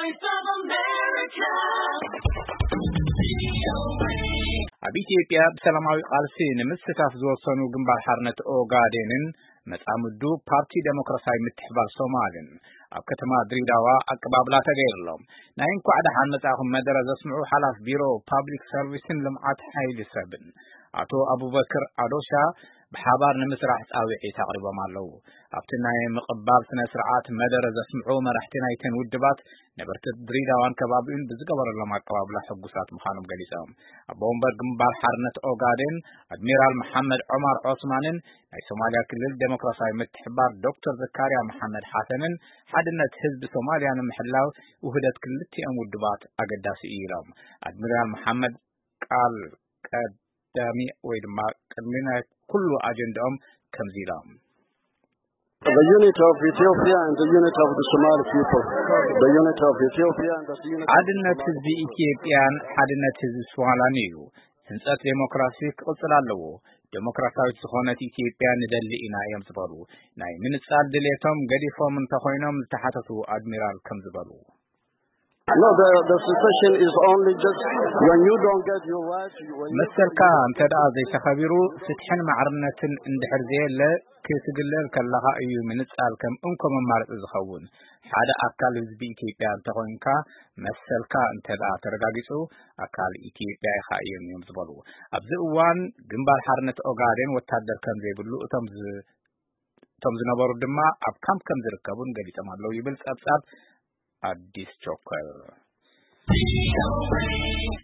Voice of America. ኢትዮጵያ ሰላማዊ ቃልሲ ንምስታፍ ዝወሰኑ ግንባር ሓርነት ኦጋዴንን መጻምዱ ፓርቲ ዴሞክራሲያዊ ምትሕብባር ሶማልን ኣብ ከተማ ድሬዳዋ አቀባብላ ተገይሮሎም ናይ እንኳዕ ደሓን መጻኹም መደረ ዘስምዑ ሓላፍ ቢሮ ፐብሊክ ሰርቪስን ልምዓት ኃይሊ ሰብን አቶ አቡበክር አዶሻ በሓባር ንምስራሕ ጻውዒት አቅርቦም ኣለው ኣብቲ ናይ ምቕባል ስነ ስርዓት መደረ ዘስምዑ መራሕቲ ናይተን ውድባት ነበርቲ ድሬዳዋን ከባቢኡን ብዝገበረሎም አቀባብላ ሕጉሳት ምዃኖም ገሊጾም ኣብ ቦምበር ግንባር ሓርነት ኦጋዴን አድሚራል መሐመድ ዑመር ዑስማንን ናይ ሶማሊያ ክልል ዴሞክራሲያዊ ምትሕብባር ዶክተር ዘካርያ መሐመድ ሐሰንን ሓድነት ህዝቢ ሶማሊያ ንምሕላው ውህደት ክልቲኦም ውድባት አገዳሲ ኢሎም አድሚራል መሐመድ ቃል ቀዳሚ ወይ ድማ ቅድሚና ኩሉ አጀንዳኦም ከምዚሎም The unity of Ethiopia and the unity of the Somali people. The unity of Ethiopia and the unity ሓድነት ህዝቢ ኢትዮጵያን ሓድነት ህዝቢ ሶማሊያን እዩ ህንጸት ዴሞክራሲ ክቅጽል ኣለዎ ዴሞክራሲያዊት ዝኾነት ኢትዮጵያ ንደሊ ኢና እዮም ዝበሉ ናይ ምንጻል ድሌቶም ገዲፎም እንተኾይኖም ዝተሓተቱ አድሚራል ከም ዝበሉ No, the situation is only just when you don't get your rights. መሰልካ እንተዳ ዘይተኸቢሩ ፍትሕን ማዕርነትን እንድሕር ዘየለ ክትግለል ከለኻ እዩ ምንጻል ከም እንኮም ማርጽ ዝኸውን ሓደ አካል ህዝቢ ኢትዮጵያ እንተኾንካ መሰልካ እንተዳ ተረጋጊጹ አካል ኢትዮጵያ ኢኻ እዮም ዝበሉ ኣብዚ እዋን ግንባር ሓርነት ኦጋዴን ወታደር ከም ዘይብሉ እቶም ዝነበሩ ድማ ኣብ ካምፕ ከም ዝርከቡን ገሊጾም ኣለው ይብል ጸብጻብ አዲስ ቾከር